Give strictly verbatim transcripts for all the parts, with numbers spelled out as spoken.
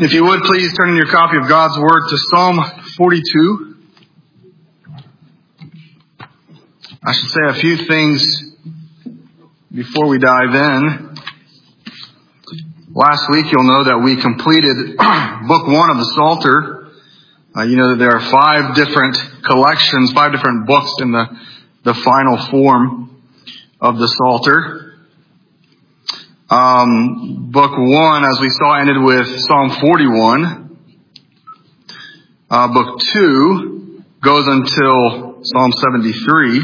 If you would, please turn in your copy of God's Word to Psalm forty-two. I should say a few things before we dive in. Last week, you'll know that we completed book one of the Psalter. Uh, you know that there are five different collections, five different books in the, the final form of the Psalter. Um, book one, as we saw, ended with Psalm forty-one. Uh, book two goes until Psalm seventy-three.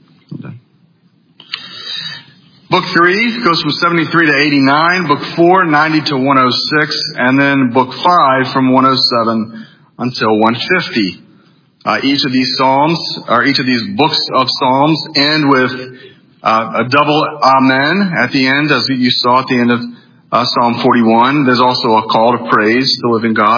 Book three goes from seventy-three to eighty-nine. Book four, ninety to one oh six. And then book five from one oh seven until one fifty. Uh, each of these Psalms, or each of these books of Psalms end with Uh, a double amen at the end, as you saw at the end of uh, Psalm forty-one. There's also a call to praise the living God.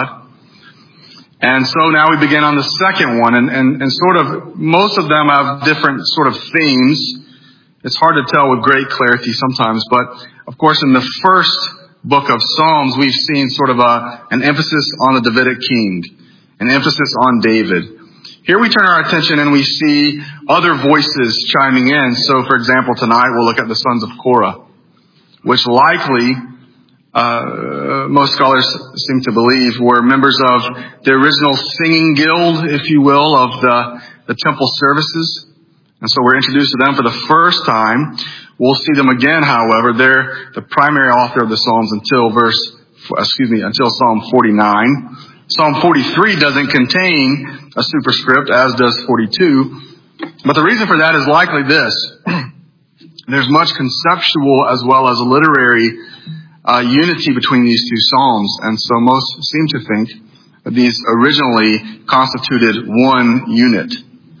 And so now we begin on the second one, and, and, and sort of, most of them have different sort of themes. It's hard to tell with great clarity sometimes, but of course in the first book of Psalms, we've seen sort of a, an emphasis on the Davidic king, an emphasis on David. Here we turn our attention and we see other voices chiming in. So, for example, tonight we'll look at the sons of Korah, which likely, uh, most scholars seem to believe, were members of the original singing guild, if you will, of the, the temple services. And so we're introduced to them for the first time. We'll see them again, however. They're the primary author of the Psalms until verse, excuse me, until Psalm forty-nine. Psalm forty-three doesn't contain a superscript, as does forty-two. But the reason for that is likely this. There's much conceptual as well as literary uh, unity between these two Psalms. And so most seem to think that these originally constituted one unit.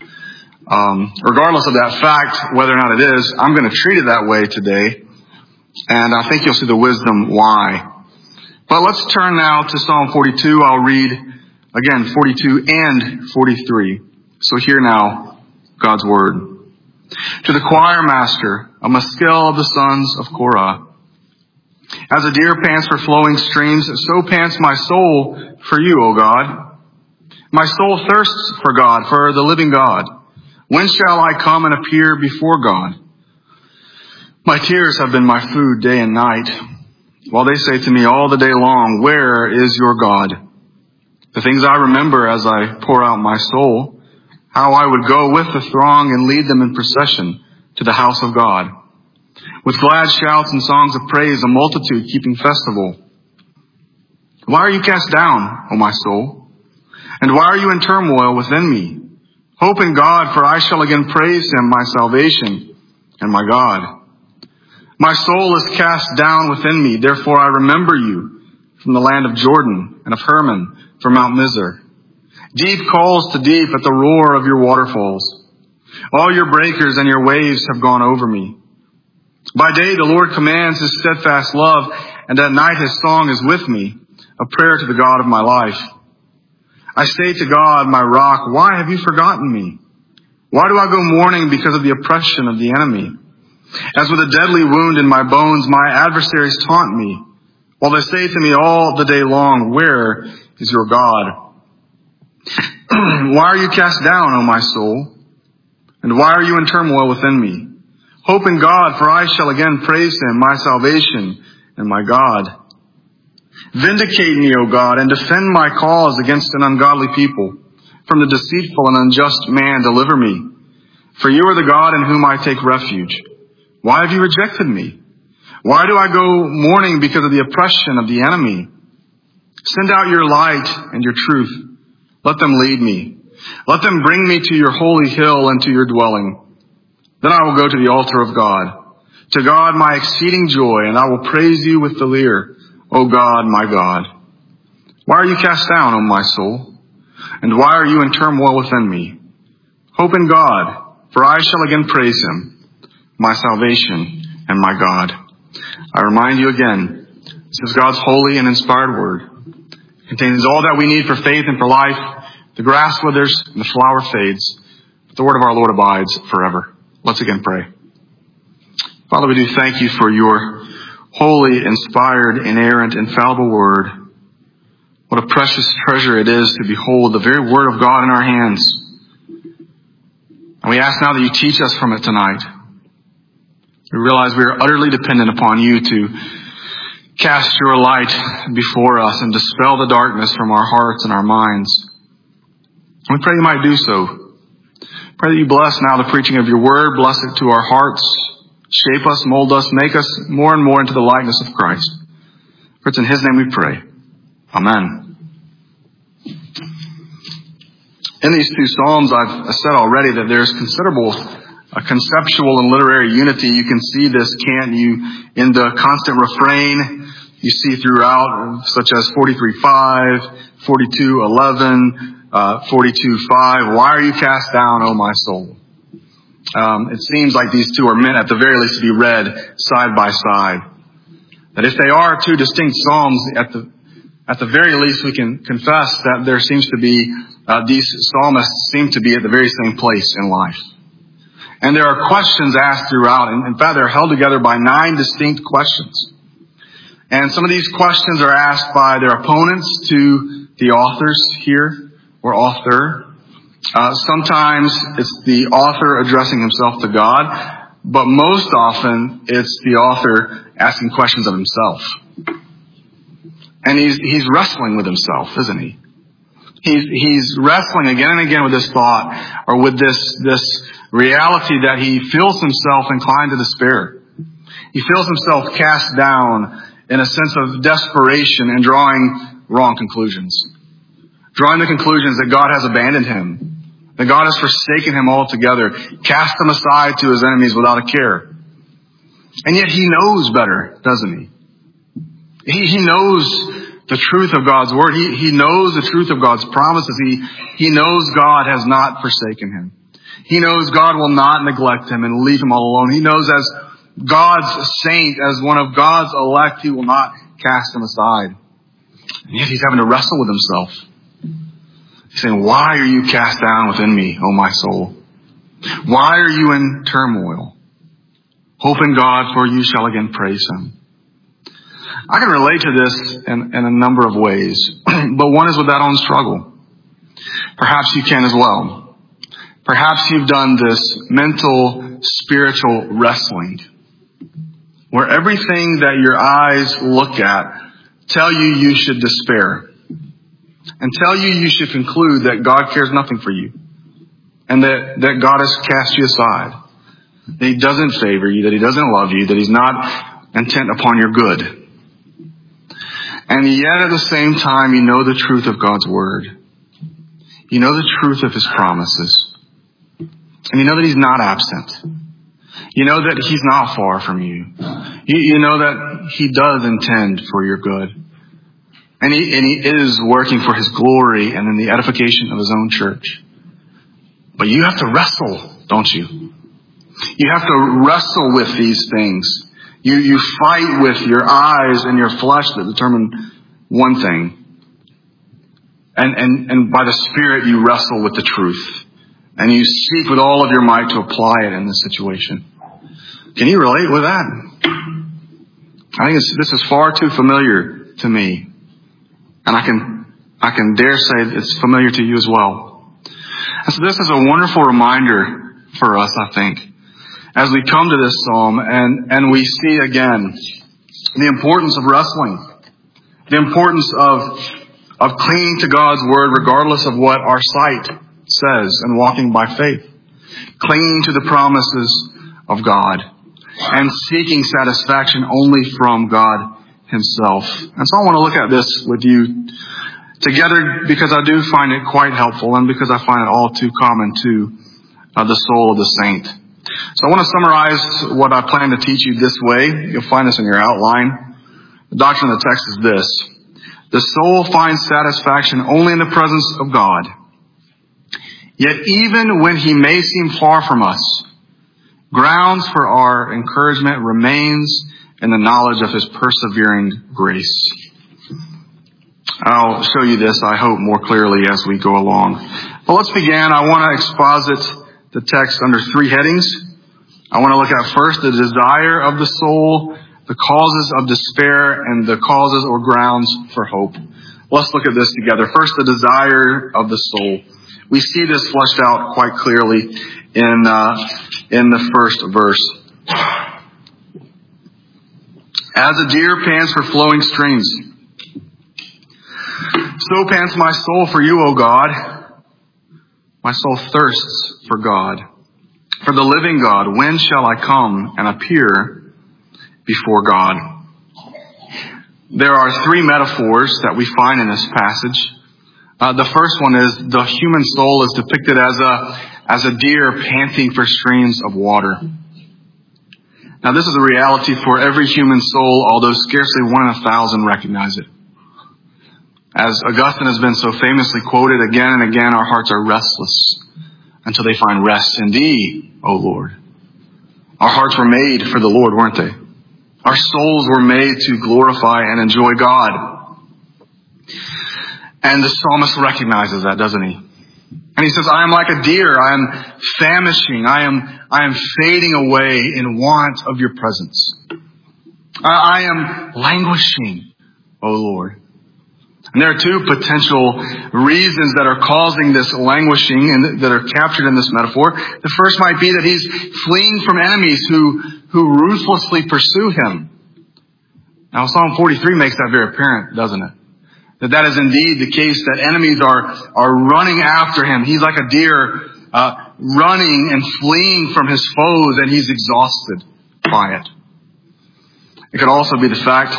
Um, regardless of that fact, whether or not it is, I'm going to treat it that way today. And I think you'll see the wisdom why. But let's turn now to Psalm forty-two. I'll read, again, forty-two and forty-three. So hear now God's Word. To the choir master, a maskil of the sons of Korah. As a deer pants for flowing streams, so pants my soul for you, O God. My soul thirsts for God, for the living God. When shall I come and appear before God? My tears have been my food day and night, while they say to me all the day long, where is your God? The things I remember as I pour out my soul, how I would go with the throng and lead them in procession to the house of God. With glad shouts and songs of praise, a multitude keeping festival. Why are you cast down, O my soul? And why are you in turmoil within me? Hope in God, for I shall again praise him, my salvation and my God. My soul is cast down within me, therefore I remember you from the land of Jordan and of Hermon from Mount Mizar. Deep calls to deep at the roar of your waterfalls. All your breakers and your waves have gone over me. By day the Lord commands his steadfast love, and at night his song is with me, a prayer to the God of my life. I say to God, my rock, why have you forgotten me? Why do I go mourning because of the oppression of the enemy? As with a deadly wound in my bones, my adversaries taunt me, while they say to me all the day long, where is your God? Why are you cast down, O my soul? And why are you in turmoil within me? Hope in God, for I shall again praise him, my salvation and my God. Vindicate me, O God, and defend my cause against an ungodly people. From the deceitful and unjust man, deliver me. For you are the God in whom I take refuge. Why have you rejected me? Why do I go mourning because of the oppression of the enemy? Send out your light and your truth. Let them lead me. Let them bring me to your holy hill and to your dwelling. Then I will go to the altar of God, to God my exceeding joy, and I will praise you with the lyre, O God, my God. Why are you cast down, O my soul? And why are you in turmoil within me? Hope in God, for I shall again praise him, my salvation and my God. I remind you again, this is God's holy and inspired word. It contains all that we need for faith and for life. The grass withers and the flower fades, but the word of our Lord abides forever. Let's again pray. Father, we do thank you for your holy, inspired, inerrant, infallible word. What a precious treasure it is to behold the very Word of God in our hands. And we ask now that you teach us from it tonight. We realize we are utterly dependent upon you to cast your light before us and dispel the darkness from our hearts and our minds. And we pray you might do so. Pray that you bless now the preaching of your word. Bless it to our hearts. Shape us, mold us, make us more and more into the likeness of Christ. For it's in his name we pray. Amen. In these two Psalms, I've said already that there's considerable uh, conceptual and literary unity. You can see this, can't you, in the constant refrain you see throughout, such as forty-three five, forty-two eleven, uh, forty-two five. Why are you cast down, O my soul? Um, it seems like these two are meant at the very least to be read side by side. That if they are two distinct Psalms, at the at the very least we can confess that there seems to be, uh, these psalmists seem to be at the very same place in life. And there are questions asked throughout. And in fact, they're held together by nine distinct questions. And some of these questions are asked by their opponents to the authors here, or author. Uh, sometimes it's the author addressing himself to God, but most often it's the author asking questions of himself. And he's, he's wrestling with himself, isn't he? He's, he's wrestling again and again with this thought, or with this, this reality that he feels himself inclined to despair. He feels himself cast down in a sense of desperation and drawing wrong conclusions. Drawing the conclusions that God has abandoned him, that God has forsaken him altogether, cast him aside to his enemies without a care. And yet he knows better, doesn't he? He, he knows the truth of God's word. He, he knows the truth of God's promises. He, he knows God has not forsaken him. He knows God will not neglect him and leave him all alone. He knows as God's saint, as one of God's elect, he will not cast him aside. And yet he's having to wrestle with himself. He's saying, why are you cast down within me, O my soul? Why are you in turmoil? Hope in God, for you shall again praise him. I can relate to this in, in a number of ways, but one is with that own struggle. Perhaps you can as well. Perhaps you've done this mental, spiritual wrestling, where everything that your eyes look at tell you you should despair, and tell you you should conclude that God cares nothing for you, and that, that God has cast you aside, that he doesn't favor you, that he doesn't love you, that he's not intent upon your good. And yet at the same time, you know the truth of God's word. You know the truth of his promises. And you know that he's not absent. You know that he's not far from you. You, you know that he does intend for your good. And he, and he is working for his glory and in the edification of his own church. But you have to wrestle, don't you? You have to wrestle with these things. You, you fight with your eyes and your flesh that determine one thing. And, and, and by the Spirit you wrestle with the truth. And you seek with all of your might to apply it in this situation. Can you relate with that? I think it's, this is far too familiar to me. And I can, I can dare say it's familiar to you as well. And so this is a wonderful reminder for us, I think, as we come to this psalm and, and we see again the importance of wrestling, the importance of, of clinging to God's word regardless of what our sight says and walking by faith, clinging to the promises of God and seeking satisfaction only from God himself. And so I want to look at this with you together because I do find it quite helpful and because I find it all too common to uh, the soul of the saint. So I want to summarize what I plan to teach you this way. You'll find this in your outline. The doctrine of the text is this. The soul finds satisfaction only in the presence of God. Yet even when he may seem far from us, grounds for our encouragement remains in the knowledge of his persevering grace. I'll show you this, I hope, more clearly as we go along. But let's begin. I want to exposit the text under three headings. I want to look at first the desire of the soul, the causes of despair, and the causes or grounds for hope. Let's look at this together. First, the desire of the soul. We see this fleshed out quite clearly in uh, in the first verse. As a deer pants for flowing streams, so pants my soul for you, O God. My soul thirsts for God, for the living God. When shall I come and appear before God? There are three metaphors that we find in this passage. Uh, the first one is the human soul is depicted as a as a deer panting for streams of water. Now, this is a reality for every human soul, although scarcely one in a thousand recognize it. As Augustine has been so famously quoted again and again, our hearts are restless until they find rest in Thee, O Lord. Our hearts were made for the Lord, weren't they? Our souls were made to glorify and enjoy God. And the psalmist recognizes that, doesn't he? And he says, I am like a deer. I am famishing. I am, I am fading away in want of your presence. I, I am languishing, O Lord. And there are two potential reasons that are causing this languishing and that are captured in this metaphor. The first might be that he's fleeing from enemies who, who ruthlessly pursue him. Now, Psalm forty-three makes that very apparent, doesn't it? That that is indeed the case, that enemies are, are running after him. He's like a deer, uh, running and fleeing from his foes, and he's exhausted by it. It could also be the fact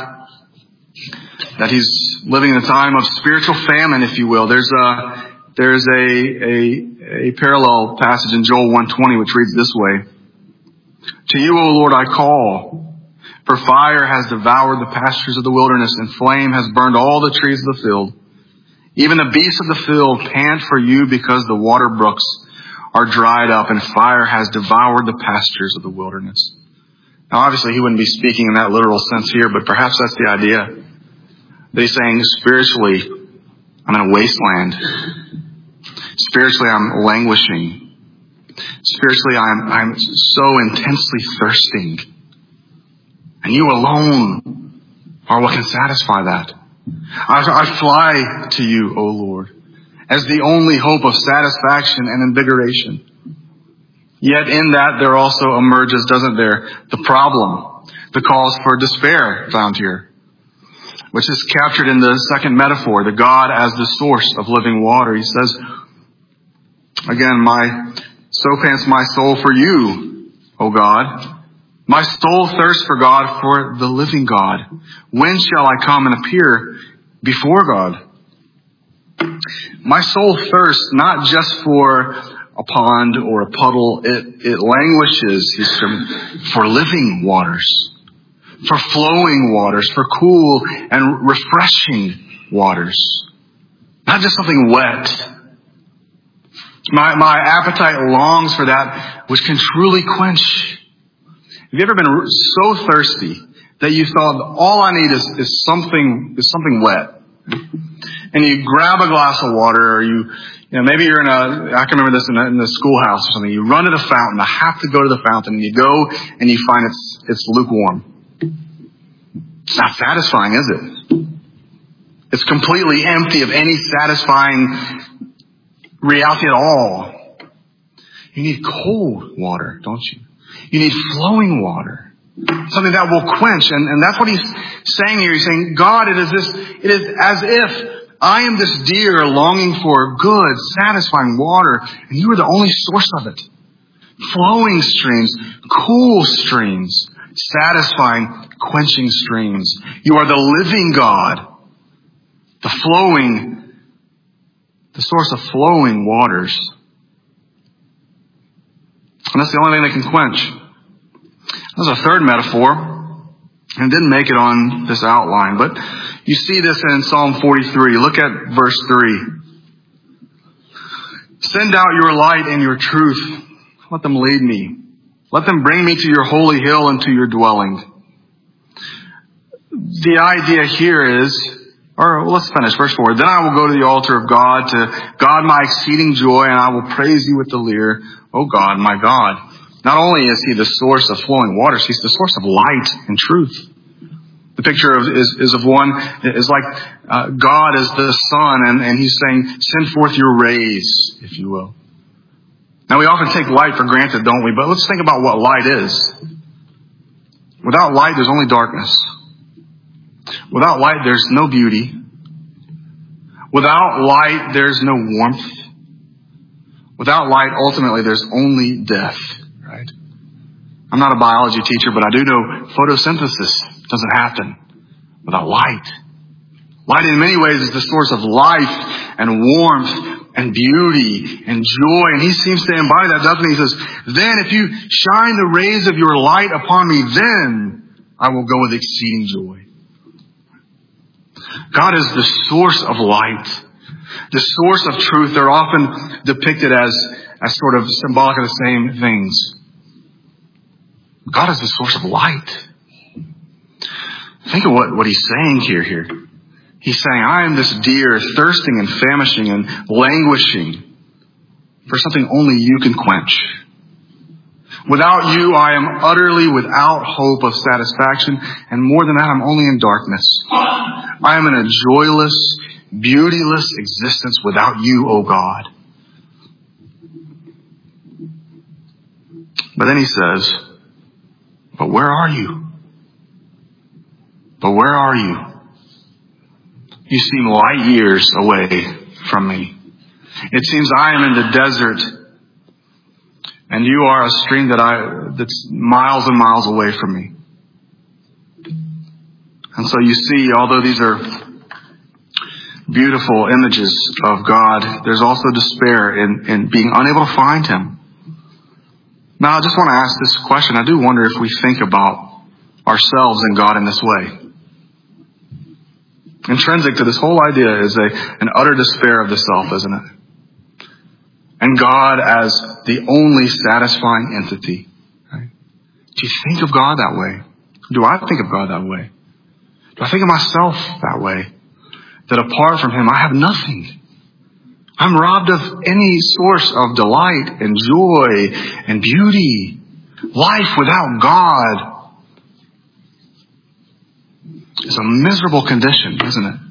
that he's living in a time of spiritual famine, if you will. There's a, there's a, a, a parallel passage in Joel one twenty, which reads this way. To you, O Lord, I call. For fire has devoured the pastures of the wilderness, and flame has burned all the trees of the field. Even the beasts of the field pant for you because the water brooks are dried up, and fire has devoured the pastures of the wilderness. Now, obviously, he wouldn't be speaking in that literal sense here, but perhaps that's the idea. That he's saying, spiritually, I'm in a wasteland. Spiritually, I'm languishing. Spiritually, I'm, I'm so intensely thirsting. And you alone are what can satisfy that. I, I fly to you, O Lord, as the only hope of satisfaction and invigoration. Yet in that there also emerges, doesn't there, the problem, the cause for despair found here, which is captured in the second metaphor, the God as the source of living water. He says, again, my so pants my soul for you, O God. My soul thirsts for God, for the living God. When shall I come and appear before God? My soul thirsts not just for a pond or a puddle. It, it languishes, he said, for living waters, for flowing waters, for cool and refreshing waters. Not just something wet. My, my appetite longs for that which can truly quench. Have you ever been so thirsty that you thought, all I need is, is something, is something wet? And you grab a glass of water, or you, you know, maybe you're in a, I can remember this in, a, in the schoolhouse or something. You run to the fountain. I have to go to the fountain. And you go and you find it's, it's lukewarm. It's not satisfying, is it? It's completely empty of any satisfying reality at all. You need cold water, don't you? You need flowing water. Something that will quench. And, and that's what he's saying here. He's saying, God, it is this, it is as if I am this deer longing for good, satisfying water, and you are the only source of it. Flowing streams, cool streams, satisfying, quenching streams. You are the living God, the flowing, the source of flowing waters. And that's the only thing that can quench. There's a third metaphor, and it didn't make it on this outline, but you see this in Psalm forty-three. Look at verse three. Send out your light and your truth. Let them lead me. Let them bring me to your holy hill and to your dwelling. The idea here is, or well, let's finish verse four. Then I will go to the altar of God, to God my exceeding joy, and I will praise you with the lyre. O God, my God. Not only is he the source of flowing waters, he's the source of light and truth. The picture of, is, is of one, is like uh, God is the sun, and, and he's saying, send forth your rays, if you will. Now we often take light for granted, don't we? But let's think about what light is. Without light, there's only darkness. Without light, there's no beauty. Without light, there's no warmth. Without light, ultimately, there's only death, right? I'm not a biology teacher, but I do know photosynthesis doesn't happen without light. Light in many ways is the source of life and warmth and beauty and joy. And he seems to embody that, doesn't he? He says, then if you shine the rays of your light upon me, then I will go with exceeding joy. God is the source of light, the source of truth. They're often depicted as, as sort of symbolic of the same things. God is the source of light. Think of what, what he's saying here, here. He's saying, I am this deer thirsting and famishing and languishing for something only you can quench. Without you, I am utterly without hope of satisfaction. And more than that, I'm only in darkness. I am in a joyless, beautyless existence without you, O God. But then he says, but where are you? But where are you? You seem light years away from me. It seems I am in the desert, and you are a stream that I that's miles and miles away from me. And so you see, although these are beautiful images of God, there's also despair in, in being unable to find him. Now, I just want to ask this question. I do wonder if we think about ourselves and God in this way. Intrinsic to this whole idea is a, an utter despair of the self, isn't it? And God as the only satisfying entity. Right? Do you think of God that way? Do I think of God that way? Do I think of myself that way? That apart from him, I have nothing. I'm robbed of any source of delight and joy and beauty. Life without God is a miserable condition, isn't it?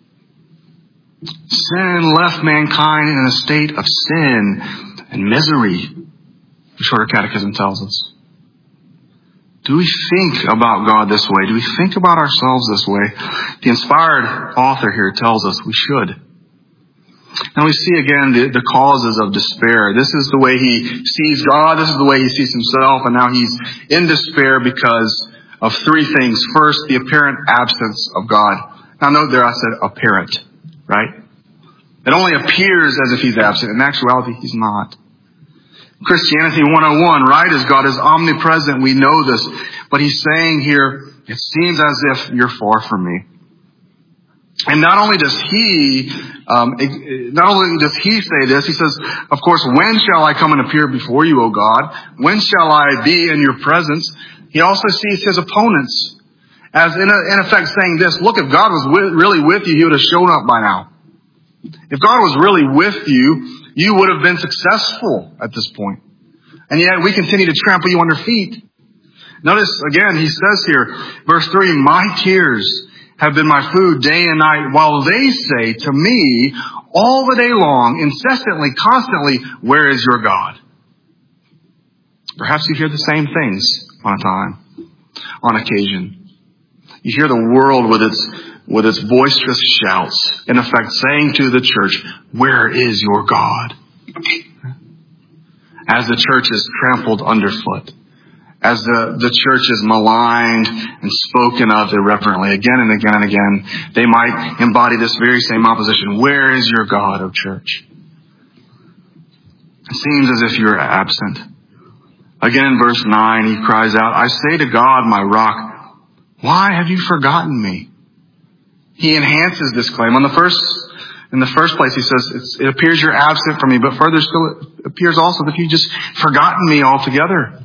Sin left mankind in a state of sin and misery, the Shorter Catechism tells us. Do we think about God this way? Do we think about ourselves this way? The inspired author here tells us we should. And we see again the, the causes of despair. This is the way he sees God. This is the way he sees himself. And now he's in despair because of three things. First, the apparent absence of God. Now note there I said apparent, right? It only appears as if he's absent. In actuality, he's not. Christianity one oh one, right? As God is omnipresent, we know this. But he's saying here, it seems as if you're far from me. And not only does he, um, not only does he say this, he says, of course, when shall I come and appear before you, O God? When shall I be in your presence? He also sees his opponents as in, a, in effect saying this, look, if God was with, really with you, he would have shown up by now. If God was really with you, you would have been successful at this point. And yet we continue to trample you under feet. Notice again, he says here, verse three, my tears have been my food day and night, while they say to me all the day long, incessantly, constantly, where is your God? Perhaps you hear the same things on a time, on occasion. You hear the world with its with its boisterous shouts, in effect saying to the church, where is your God? As the church is trampled underfoot, as the, the church is maligned and spoken of irreverently again and again and again, they might embody this very same opposition. Where is your God, O church? It seems as if you're absent. Again in verse nine, he cries out, I say to God, my rock, why have you forgotten me? He enhances this claim. On the first, in the first place, he says, it's, it appears you're absent from me, but further still, it appears also that you've just forgotten me altogether.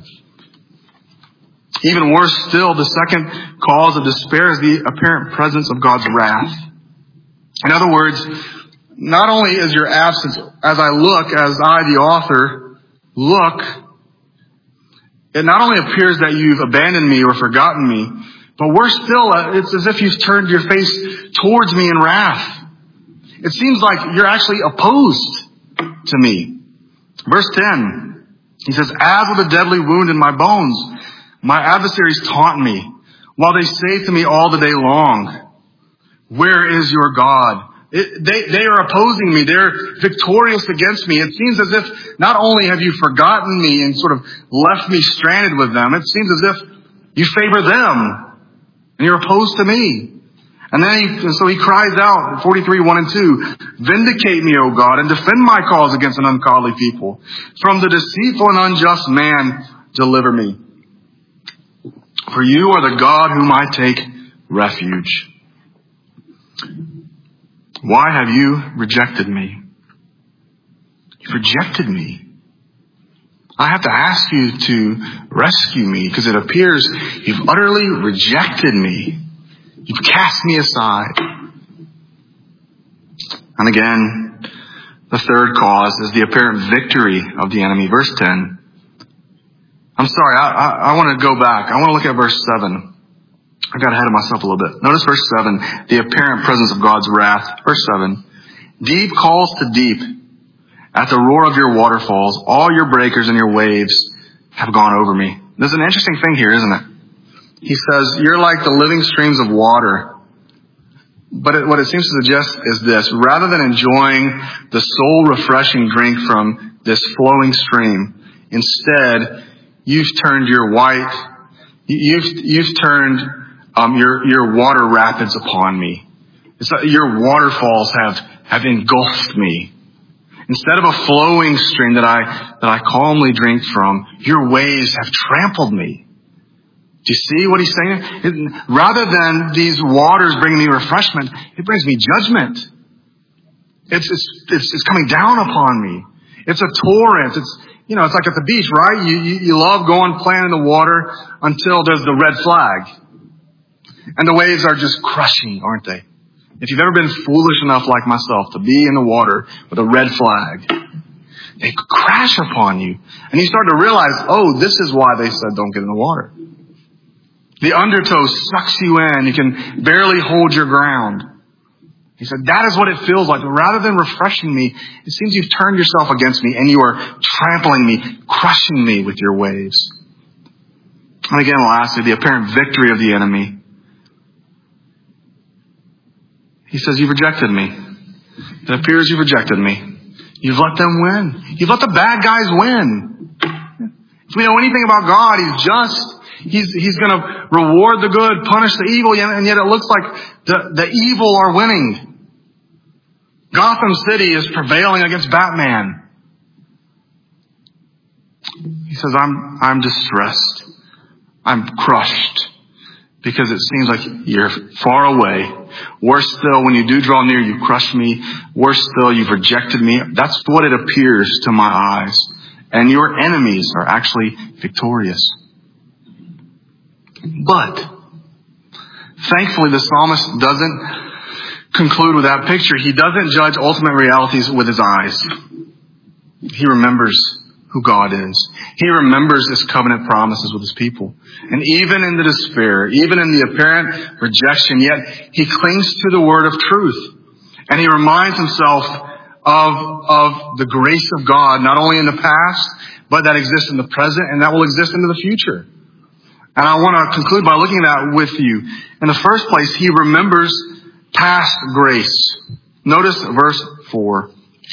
Even worse still, the second cause of despair is the apparent presence of God's wrath. In other words, not only is your absence, as I look, as I, the author, look, it not only appears that you've abandoned me or forgotten me, But worse still, it's as if you've turned your face towards me in wrath. It seems like you're actually opposed to me. Verse ten, he says, as with a deadly wound in my bones, my adversaries taunt me, while they say to me all the day long, where is your God? It, they, they are opposing me. They're victorious against me. It seems as if not only have you forgotten me and sort of left me stranded with them, it seems as if you favor them and you're opposed to me. And then he, so he cries out, forty-three, one and two, vindicate me, O God, and defend my cause against an ungodly people. From the deceitful and unjust man, deliver me. For you are the God whom I take refuge. Why have you rejected me? You've rejected me. I have to ask you to rescue me because it appears you've utterly rejected me. You've cast me aside. And again, the third cause is the apparent victory of the enemy. Verse ten. I'm sorry, I, I, I want to go back. I want to look at verse seven. I got ahead of myself a little bit. Notice verse seven, the apparent presence of God's wrath. Verse seven, deep calls to deep at the roar of your waterfalls. All your breakers and your waves have gone over me. There's an interesting thing here, isn't it? He says, you're like the living streams of water. But it, what it seems to suggest is this. Rather than enjoying the soul-refreshing drink from this flowing stream, instead, you've turned your white, you've, you've turned um, your, your water rapids upon me. It's like your waterfalls have, have engulfed me. Instead of a flowing stream that I, that I calmly drink from, your waves have trampled me. Do you see what he's saying? It, rather than these waters bringing me refreshment, it brings me judgment. It's, it's, it's, it's coming down upon me. It's a torrent. It's, you know, it's like at the beach, right? You, you, you love going playing in the water until there's the red flag. And the waves are just crushing, aren't they? If you've ever been foolish enough like myself to be in the water with a red flag, they crash upon you. And you start to realize, oh, this is why they said don't get in the water. The undertow sucks you in. You can barely hold your ground. He said, that is what it feels like. But rather than refreshing me, it seems you've turned yourself against me and you are trampling me, crushing me with your waves. And again, lastly, the apparent victory of the enemy. He says, you've rejected me. It appears you've rejected me. You've let them win. You've let the bad guys win. If we know anything about God, He's just. He's, he's going to reward the good, punish the evil, and yet it looks like the, the evil are winning. Gotham City is prevailing against Batman. He says, I'm, I'm distressed. I'm crushed because it seems like you're far away. Worse still, when you do draw near, you crush me. Worse still, you've rejected me. That's what it appears to my eyes. And your enemies are actually victorious. But, thankfully, the psalmist doesn't conclude with that picture. He doesn't judge ultimate realities with his eyes. He remembers who God is. He remembers His covenant promises with His people. And even in the despair, even in the apparent rejection, yet He clings to the word of truth. And He reminds himself of, of the grace of God, not only in the past, but that exists in the present and that will exist into the future. And I want to conclude by looking at that with you. In the first place, He remembers past grace. Notice verse four.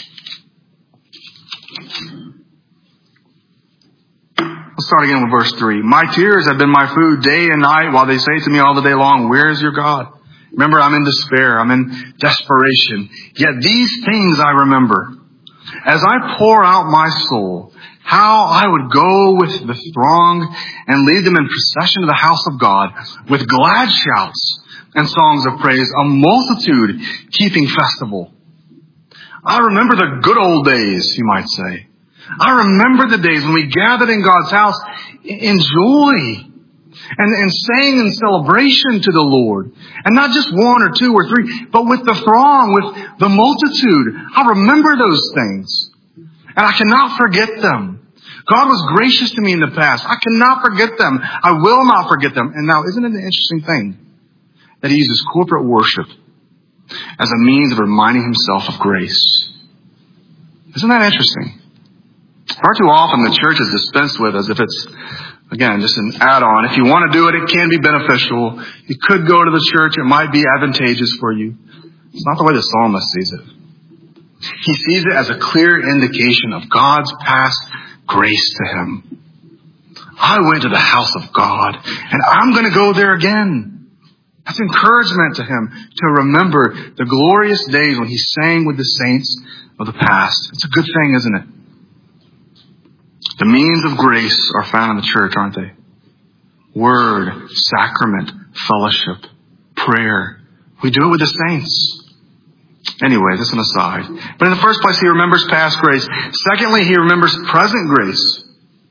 Let's start again with verse three. My tears have been my food day and night while they say to me all the day long, where is your God? Remember, I'm in despair. I'm in desperation. Yet these things I remember. As I pour out my soul, how I would go with the throng and lead them in procession to the house of God with glad shouts and songs of praise, a multitude keeping festival. I remember the good old days, you might say. I remember the days when we gathered in God's house in joy and, and sang in celebration to the Lord. And not just one or two or three, but with the throng, with the multitude. I remember those things. And I cannot forget them. God was gracious to me in the past. I cannot forget them. I will not forget them. And now, isn't it an interesting thing that he uses corporate worship as a means of reminding himself of grace? Isn't that interesting? Far too often the church is dispensed with as if it's, again, just an add-on. If you want to do it, it can be beneficial. You could go to the church. It might be advantageous for you. It's not the way the psalmist sees it. He sees it as a clear indication of God's past grace to him. I went to the house of God, and I'm going to go there again. That's encouragement to him to remember the glorious days when he sang with the saints of the past. It's a good thing, isn't it? The means of grace are found in the church, aren't they? Word, sacrament, fellowship, prayer. We do it with the saints. Anyway, that's an aside. But in the first place, he remembers past grace. Secondly, he remembers present grace.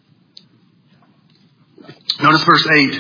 Notice verse eight.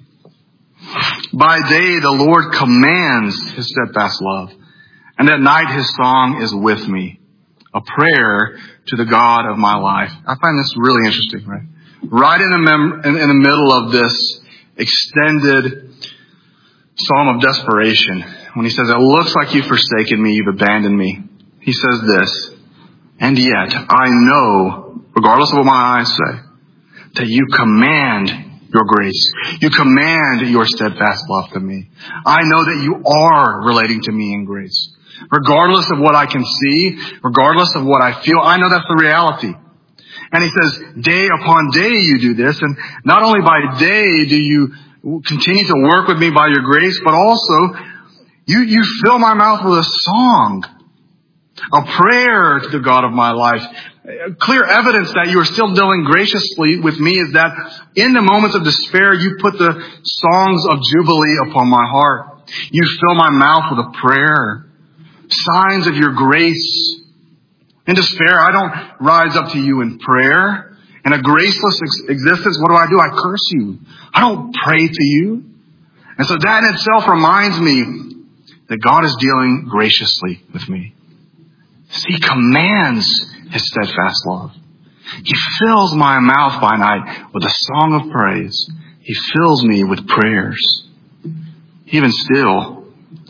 By day the Lord commands his steadfast love, and at night his song is with me, a prayer to the God of my life. I find this really interesting, right? Right in the, mem- in, in the middle of this extended psalm of desperation, when he says, it looks like you've forsaken me, you've abandoned me. He says this, and yet I know, regardless of what my eyes say, that you command your grace. You command your steadfast love to me. I know that you are relating to me in grace. Regardless of what I can see, regardless of what I feel, I know that's the reality. And he says, day upon day you do this, and not only by day do you continue to work with me by your grace, but also you, you fill my mouth with a song, a prayer to the God of my life. Clear evidence that you are still dealing graciously with me is that in the moments of despair, you put the songs of jubilee upon my heart. You fill my mouth with a prayer, signs of your grace. In despair, I don't rise up to you in prayer. In a graceless ex- existence, what do I do? I curse you. I don't pray to you. And so that in itself reminds me that God is dealing graciously with me. He commands his steadfast love. He fills my mouth by night with a song of praise. He fills me with prayers. Even still,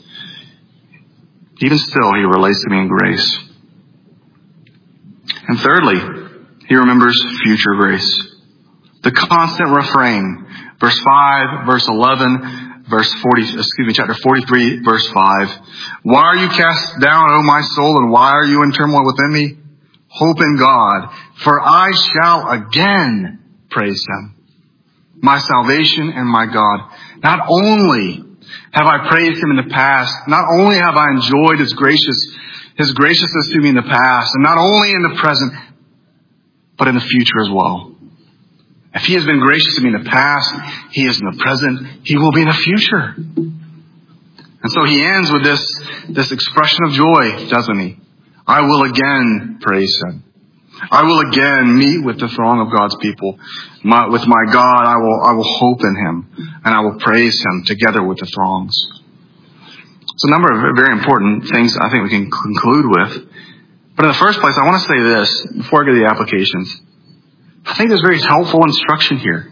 even still, he relates to me in grace. And thirdly, he remembers future grace. The constant refrain. Verse five, verse eleven, verse forty, excuse me, chapter forty-three, verse five. Why are you cast down, O my soul, and why are you in turmoil within me? Hope in God, for I shall again praise him, my salvation and my God. Not only have I praised him in the past, not only have I enjoyed his gracious, his graciousness to me in the past, and not only in the present, but in the future as well. If he has been gracious to me in the past, he is in the present, he will be in the future. And so he ends with this, this expression of joy, doesn't he? I will again praise him. I will again meet with the throng of God's people. My, with my God, I will, I will hope in him, and I will praise him together with the throngs. It's a number of very important things I think we can conclude with. But in the first place, I want to say this before I get to the applications. I think there's very helpful instruction here.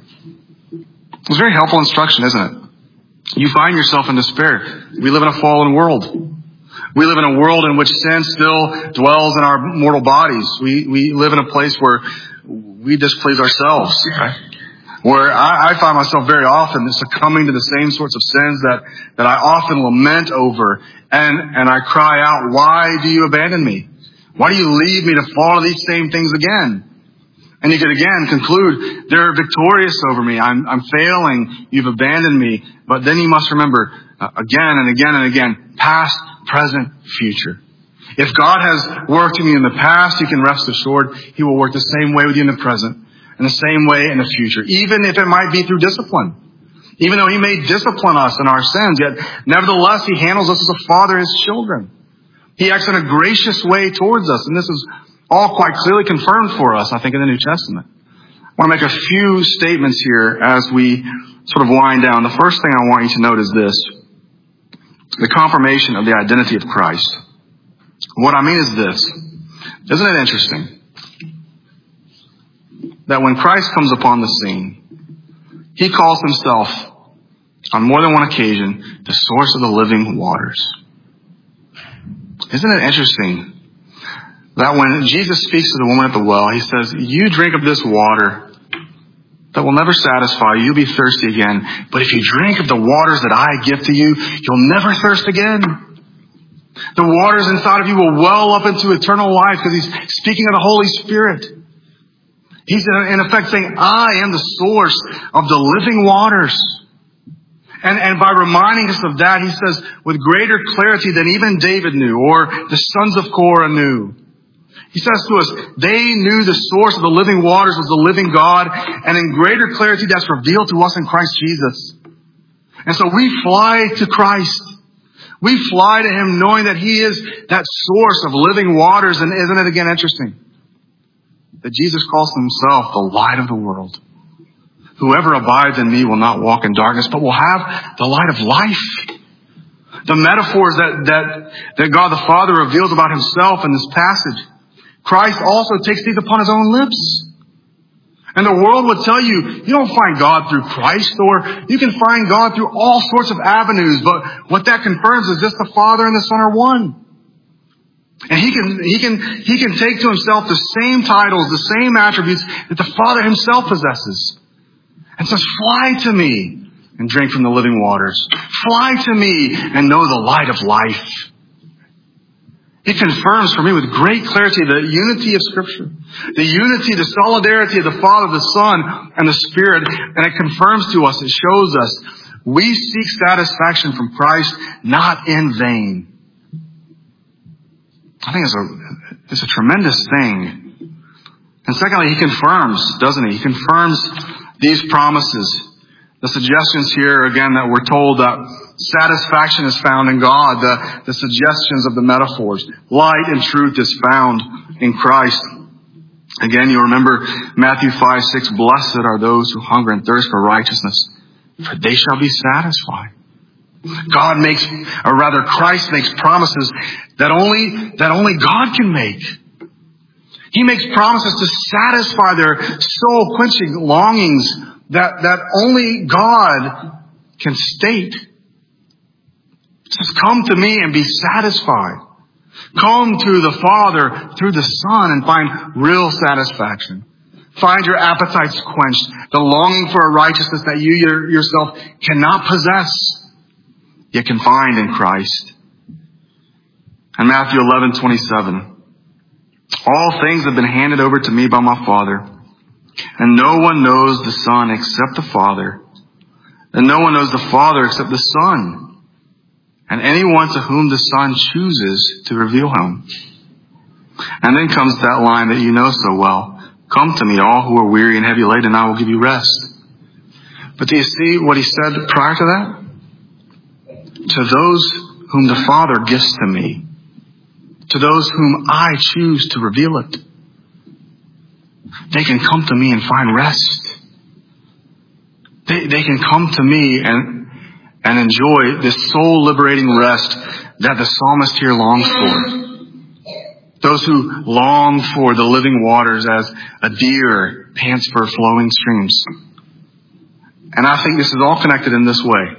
It's very helpful instruction, isn't it? You find yourself in despair. We live in a fallen world. We live in a world in which sin still dwells in our mortal bodies. We we live in a place where we displease ourselves. Right? Where I, I find myself very often succumbing to the same sorts of sins that, that I often lament over. And, and I cry out, why do you abandon me? Why do you leave me to fall to these same things again? And you could again conclude, they're victorious over me. I'm, I'm failing. You've abandoned me. But then you must remember, uh, again and again and again, past, present, future. If God has worked in you in the past, you can rest assured he will work the same way with you in the present and the same way in the future, even if it might be through discipline. Even though he may discipline us in our sins, yet nevertheless he handles us as a father his children. He acts in a gracious way towards us, and this is all quite clearly confirmed for us, I think, in the New Testament. I want to make a few statements here as we sort of wind down. The first thing I want you to note is this: the confirmation of the identity of Christ. What I mean is this. Isn't it interesting that when Christ comes upon the scene, he calls himself, on more than one occasion, the source of the living waters. Isn't it interesting that when Jesus speaks to the woman at the well, he says, you drink of this water that will never satisfy you. You'll be thirsty again. But if you drink of the waters that I give to you, you'll never thirst again. The waters inside of you will well up into eternal life because he's speaking of the Holy Spirit. He's in effect saying, I am the source of the living waters. And, and by reminding us of that, he says, with greater clarity than even David knew or the sons of Korah knew. He says to us, they knew the source of the living waters was the living God, and in greater clarity that's revealed to us in Christ Jesus. And so we fly to Christ. We fly to him knowing that he is that source of living waters. And isn't it again interesting that Jesus calls himself the light of the world? Whoever abides in me will not walk in darkness, but will have the light of life. The metaphors that, that, that God the Father reveals about himself in this passage, Christ also takes these upon his own lips. And the world would tell you, you don't find God through Christ, or you can find God through all sorts of avenues. But what that confirms is just the Father and the Son are one. And he can, he can, he can take to himself the same titles, the same attributes that the Father himself possesses. And says, fly to me and drink from the living waters. Fly to me and know the light of life. It confirms for me with great clarity the unity of Scripture, the unity, the solidarity of the Father, the Son, and the Spirit. And it confirms to us, it shows us, we seek satisfaction from Christ, not in vain. I think it's a, it's a tremendous thing. And secondly, he confirms, doesn't he? He confirms these promises. The suggestions here, again, that we're told that satisfaction is found in God. The, the suggestions of the metaphors. Light and truth is found in Christ. Again, you remember Matthew five, six, blessed are those who hunger and thirst for righteousness, for they shall be satisfied. God makes, or rather Christ makes promises that only, that only God can make. He makes promises to satisfy their soul quenching longings that, that only God can state. He says, come to me and be satisfied. Come to the Father through the Son and find real satisfaction. Find your appetites quenched, the longing for a righteousness that you your, yourself cannot possess, yet can find in Christ. And Matthew eleven twenty-seven. All things have been handed over to me by my Father, and no one knows the Son except the Father, and no one knows the Father except the Son, and anyone to whom the Son chooses to reveal him. And then comes that line that you know so well. Come to me, all who are weary and heavy laden, and I will give you rest. But do you see what he said prior to that? To those whom the Father gives to me, to those whom I choose to reveal it, they can come to me and find rest. They, they can come to me and, and enjoy this soul liberating rest that the psalmist here longs for. Those who long for the living waters as a deer pants for flowing streams. And I think this is all connected in this way.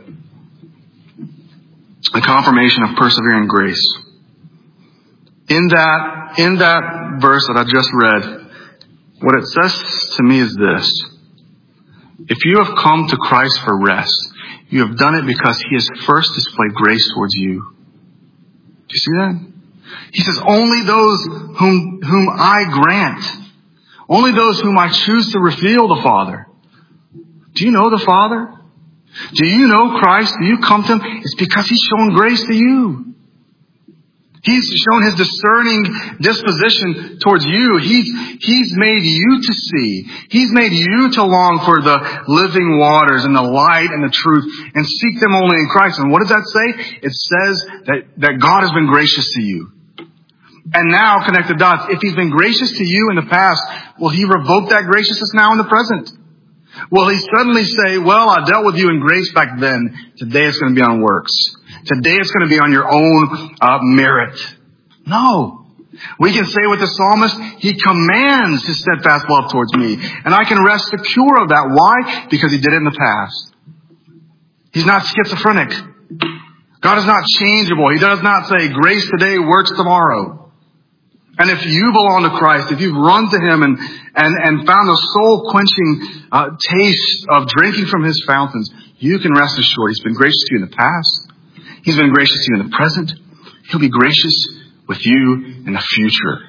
The confirmation of persevering grace. In that, in that verse that I just read, what it says to me is this. If you have come to Christ for rest, you have done it because he has first displayed grace towards you. Do you see that? He says, only those whom, whom I grant, only those whom I choose to reveal the Father. Do you know the Father? Do you know Christ? Do you come to him? It's because he's shown grace to you. He's shown his discerning disposition towards you. He's, he's made you to see. He's made you to long for the living waters and the light and the truth and seek them only in Christ. And what does that say? It says that, that God has been gracious to you. And now, connect the dots, if he's been gracious to you in the past, will he revoke that graciousness now in the present? Will he suddenly say, well, I dealt with you in grace back then. Today it's going to be on works. Today it's going to be on your own uh, merit. No. We can say with the psalmist, he commands his steadfast love towards me. And I can rest secure of that. Why? Because he did it in the past. He's not schizophrenic. God is not changeable. He does not say grace today, works tomorrow. And if you belong to Christ, if you've run to him and, and, and found the soul-quenching uh, taste of drinking from his fountains, you can rest assured he's been gracious to you in the past. He's been gracious to you in the present. He'll be gracious with you in the future.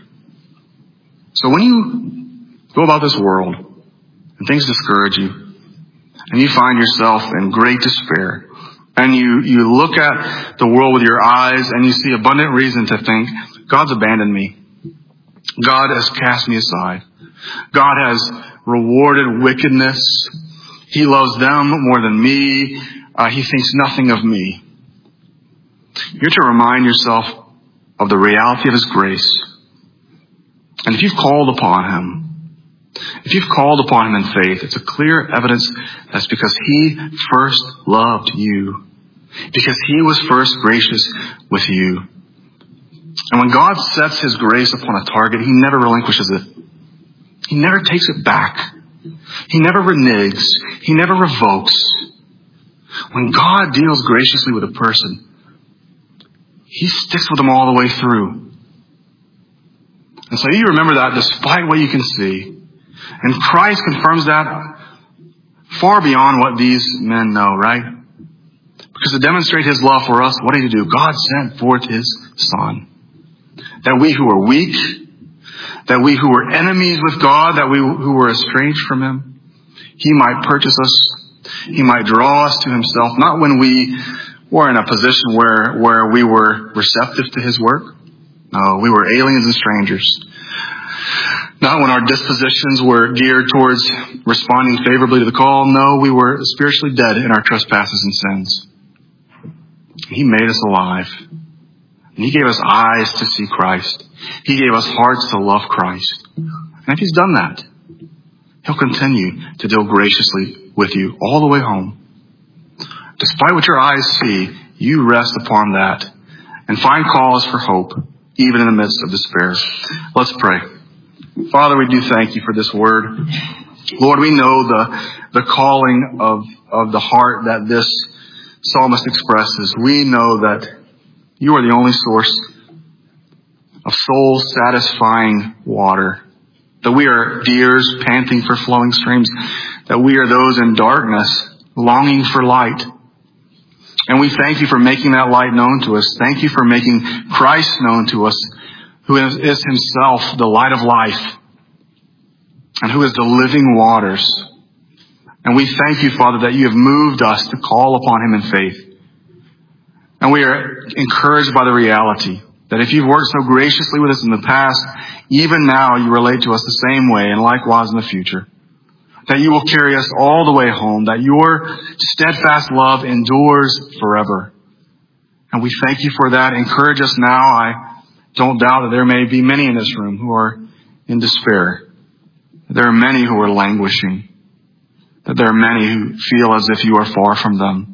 So when you go about this world and things discourage you and you find yourself in great despair and you, you look at the world with your eyes and you see abundant reason to think, God's abandoned me. God has cast me aside. God has rewarded wickedness. He loves them more than me. Uh, he thinks nothing of me. You're to remind yourself of the reality of his grace. And if you've called upon him, if you've called upon him in faith, it's a clear evidence that's because he first loved you. Because he was first gracious with you. And when God sets his grace upon a target, he never relinquishes it. He never takes it back. He never reneges. He never revokes. When God deals graciously with a person, he sticks with them all the way through. And so you remember that despite what you can see. And Christ confirms that far beyond what these men know, right? Because to demonstrate his love for us, what did he do? God sent forth his Son. That we who were weak, that we who were enemies with God, that we who were estranged from him, he might purchase us. He might draw us to himself, not when we were in a position where, where we were receptive to his work. No, we were aliens and strangers. Not when our dispositions were geared towards responding favorably to the call. No, we were spiritually dead in our trespasses and sins. He made us alive. And he gave us eyes to see Christ. He gave us hearts to love Christ. And if he's done that, he'll continue to deal graciously with you all the way home. Despite what your eyes see, you rest upon that and find cause for hope, even in the midst of despair. Let's pray. Father, we do thank you for this word. Lord, we know the, the calling of, of the heart that this psalmist expresses. We know that you are the only source of soul-satisfying water. That we are deers panting for flowing streams. That we are those in darkness longing for light. And we thank you for making that light known to us. Thank you for making Christ known to us, who is, is himself the light of life and who is the living waters. And we thank you, Father, that you have moved us to call upon him in faith. And we are encouraged by the reality that if you've worked so graciously with us in the past, even now you relate to us the same way and likewise in the future. That you will carry us all the way home, that your steadfast love endures forever. And we thank you for that. Encourage us now. I don't doubt that there may be many in this room who are in despair. There are many who are languishing. That there are many who feel as if you are far from them.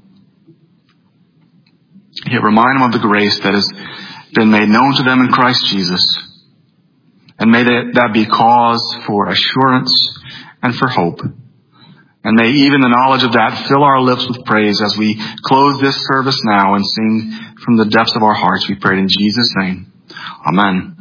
Yet remind them of the grace that has been made known to them in Christ Jesus. And may that be cause for assurance and for hope. And may even the knowledge of that fill our lips with praise as we close this service now and sing from the depths of our hearts. We pray in Jesus' name. Amen.